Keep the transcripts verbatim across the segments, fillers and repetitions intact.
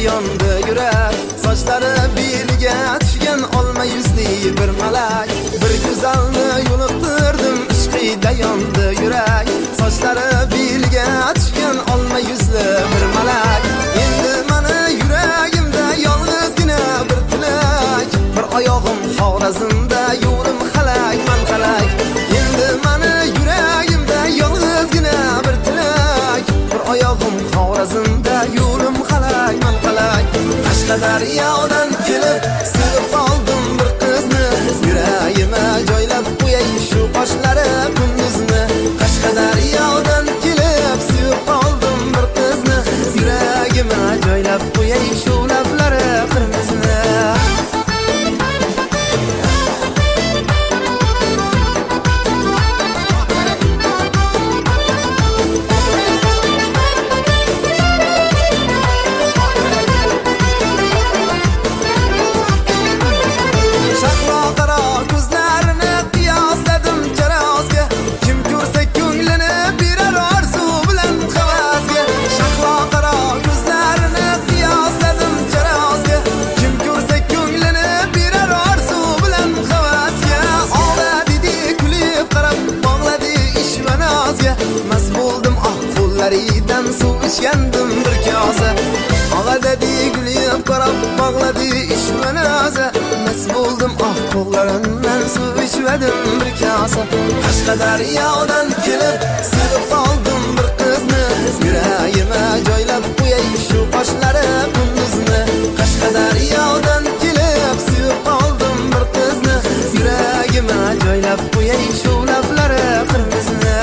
yondi yurak, sochlari belga tushgan olma yuzli bir malak. Bir go'zalni yo'liqtirdim, ishqida yondi yurak, sochlari belga tushgan olma yuzli bir malak. Endi meni yuragimda yolg'izgina bir tilak, bir oyog'im Xorazmda, yo'lim xalak, man xalak. Endi meni yuragimda yolg'izgina bir tilak, bir oyog'im Xorazmda, yo'lim xalak, man xalak. Qashqadaryodan kelib sevib qoldim bir qizni, yuragimga joylab qo'yay shu qoshlari kunduzni. Qashqadaryodan kelib sevib qoldim bir qizni, yuragimga joylab qo'yay shu lablari qirmizni. Qo'llaridan suv ichgandim bir kosa, og'a dedi gulib qarab bog'ladi ishmanaza. Mas bo'ldim ah qo'llarimdan suv ichvadim bir kosa. Qashqadaryodan kelib sevib qoldim bir qizni, yuragimga joylab qo'yay shu qoshlari kunduzni. Qashqadaryodan kelib sevib qoldim bir qizni, yuragimga joylab qo'yay shu lablari qirmizni.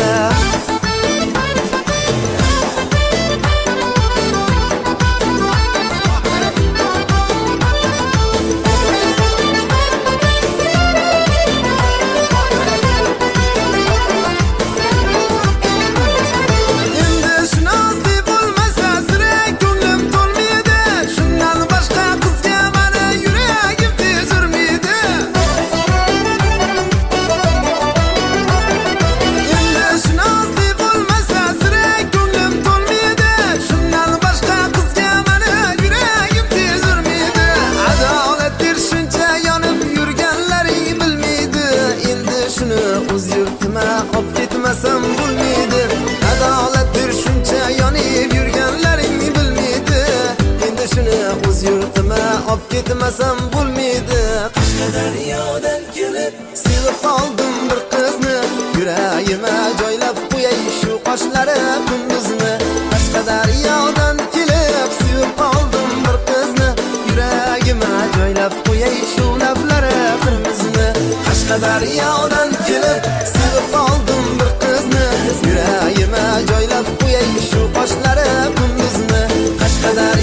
Ketmasam bo'lmaydi, adolatdir shuncha yonib yurganlaring bilmaydi. Endi shuni o'z yurtima olib ketmasam bo'lmaydi. Qashqadaryodan kelib sevib qoldim bir qizni, yuragimga joylab qo'yay shu qoshlari kunduzni. Qashqadaryodan kelib sevib qoldim bir qizni, yuragimga joylab qo'yay shu lablari qirmizni. Qashqadaryodan kelib sevib qoldim bir qizni, yuragimga joylab qo'yay shu qoshlari kunduzni. Qashqadaryo